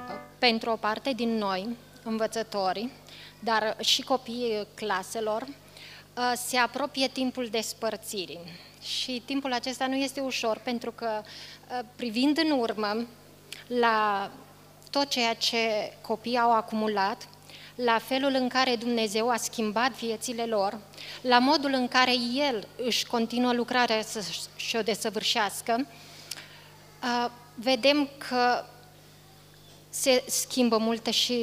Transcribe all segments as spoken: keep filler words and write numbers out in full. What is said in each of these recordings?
pentru o parte din noi, învățătorii, dar și copiii claselor, se apropie timpul despărțirii. Și timpul acesta nu este ușor, pentru că, privind în urmă la tot ceea ce copiii au acumulat, la felul în care Dumnezeu a schimbat viețile lor, la modul în care El își continuă lucrarea să și-o desăvârșească, vedem că se schimbă multe și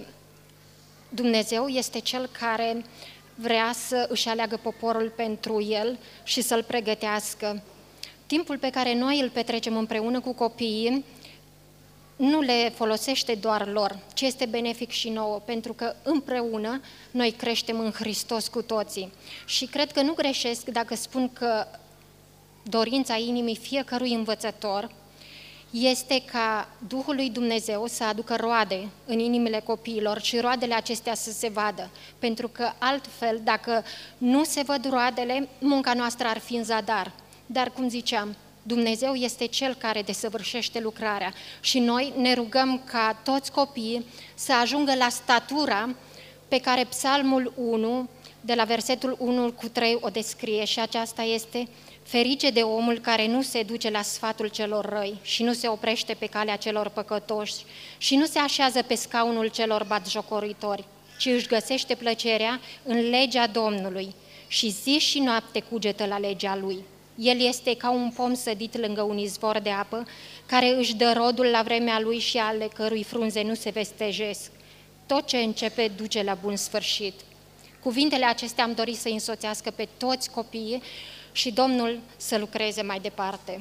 Dumnezeu este Cel care vrea să își aleagă poporul pentru El și să-l pregătească. Timpul pe care noi îl petrecem împreună cu copiii nu le folosește doar lor, ci este benefic și nouă, pentru că împreună noi creștem în Hristos cu toții. Și cred că nu greșesc dacă spun că dorința inimii fiecărui învățător este ca Duhul lui Dumnezeu să aducă roade în inimile copiilor și roadele acestea să se vadă, pentru că altfel, dacă nu se văd roadele, munca noastră ar fi în zadar. Dar, cum ziceam, Dumnezeu este Cel care desăvârșește lucrarea și noi ne rugăm ca toți copiii să ajungă la statura pe care Psalmul unu, de la versetul unu cu trei, o descrie, și aceasta este: ferice de omul care nu se duce la sfatul celor răi și nu se oprește pe calea celor păcătoși și nu se așează pe scaunul celor batjocoritori, ci își găsește plăcerea în legea Domnului și zi și noapte cugetă la legea Lui. El este ca un pom sădit lângă un izvor de apă, care își dă rodul la vremea lui și ale cărui frunze nu se vestejesc. Tot ce începe duce la bun sfârșit. Cuvintele acestea am dorit să însoțească pe toți copiii și Domnul să lucreze mai departe.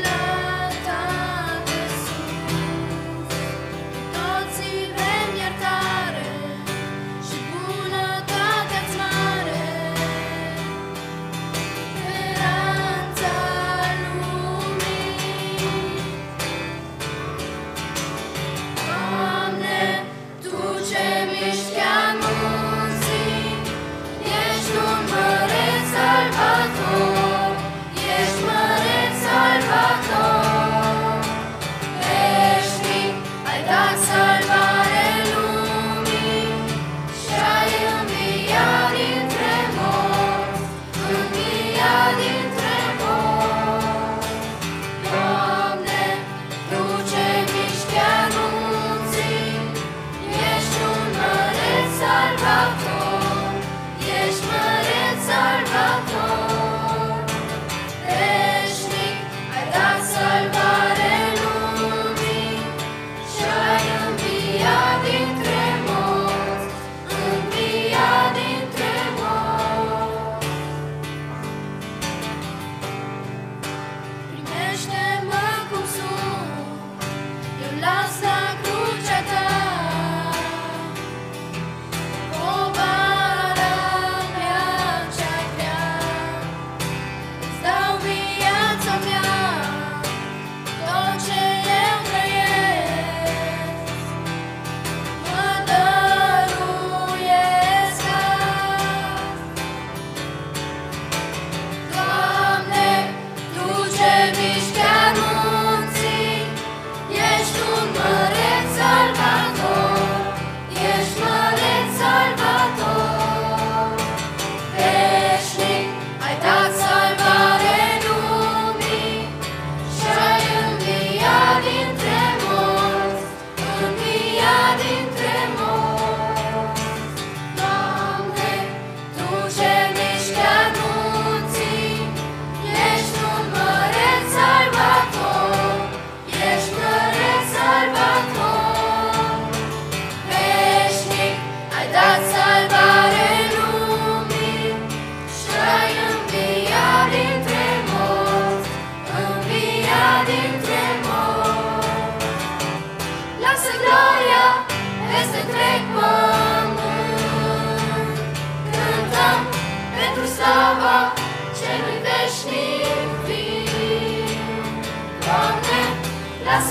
Toți vrem iertare.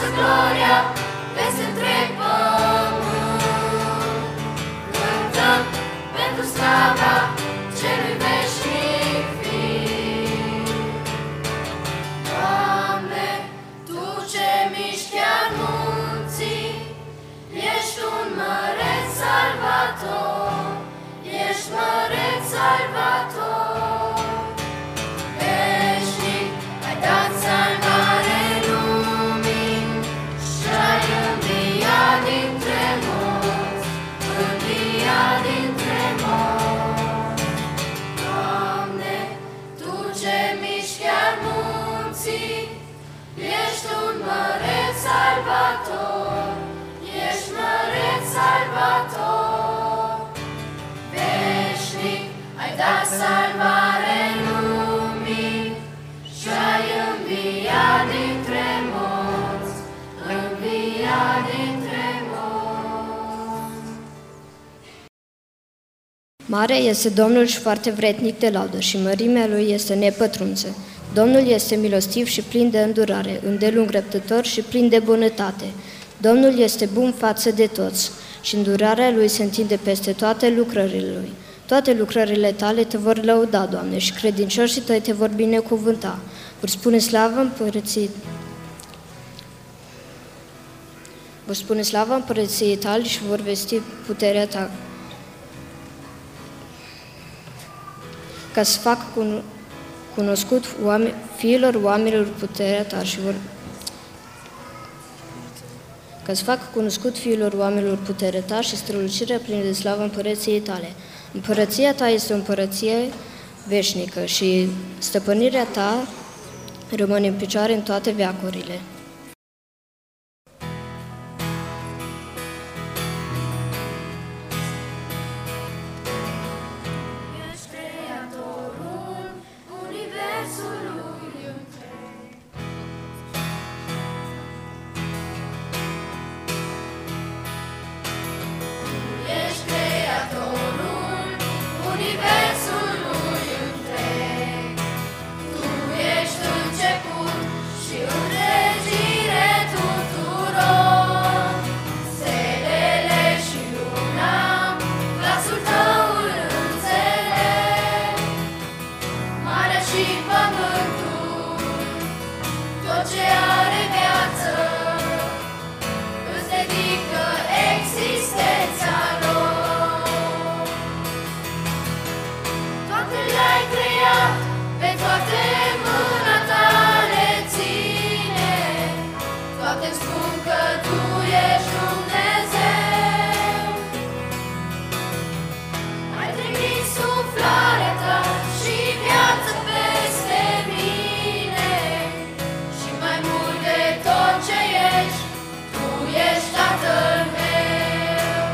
înalță gloria peste întreg pământ. Cântăm pentru slava celui veșnic Fiu. Doamne, Tu ce miști chiar munții, ești un măreț salvator, ești măreț salvator. Veșnic ai dat salvare lumii și-ai înviat dintre morți, înviat dintre morți. Doamne, Tu ce miști chiar munții, ești un măreț salvator, ești măreț salvator. Veșnic ai dat salvare lumii și-ai înviat dintre morți, înviat dintre morți. Mare este Domnul și foarte vrednic de laudă și mărimea Lui este nepătrunță. Domnul este milostiv și plin de îndurare, îndelung răbdător și plin de bunătate. Domnul este bun față de toți și îndurarea Lui se întinde peste toate lucrările Lui. Toate lucrările Tale Te vor lăuda, Doamne, și credincioșii Tăi Te vor binecuvânta. Vor spune slavă împărăției Vor spune slavă împărăției Tale și vor vesti puterea Ta. Ca să facă cunoscut oameni, fiilor oamenilor puterea Ta și vor ca să facă cunoscut fiilor oamenilor puterea Ta și strălucirea plină de slavă împărăției Tale. Împărăția Ta este o împărăție veșnică și stăpânirea Ta rămâne în picioare în toate veacurile. Ești creatorul universului întreg. Ești creatorul universului întreg. Tu ești început și întregire tuturor. Stelele și luna, glasul Tău îl înțeleg. Marea și pământul, tot ce are viață, îți dedică existența lor. Toate le-ai creat, pe toate mâna Ta le ține. Toate-mi spun că Tu ești Dumnezeu. Ai trimis suflarea Ta și viață peste mine. Și mai mult de tot ce ești, Tu ești Tatăl meu.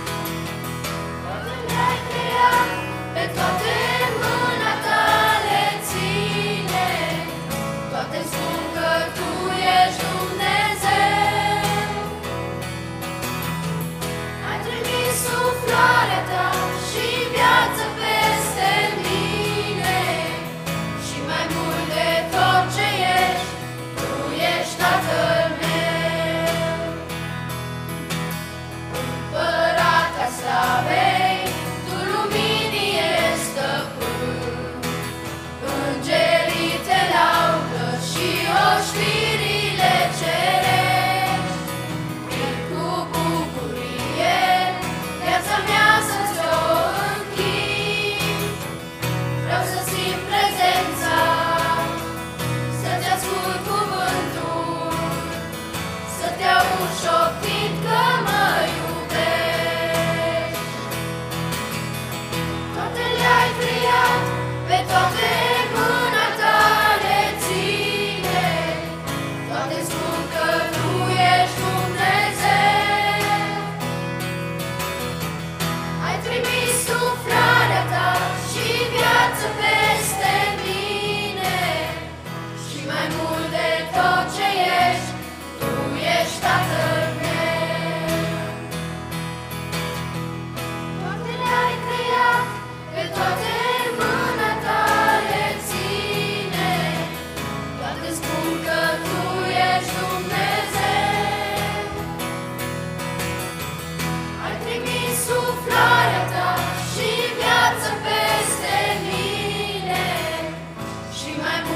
Toate le-ai creat, pe toate mâna Ta le mai mult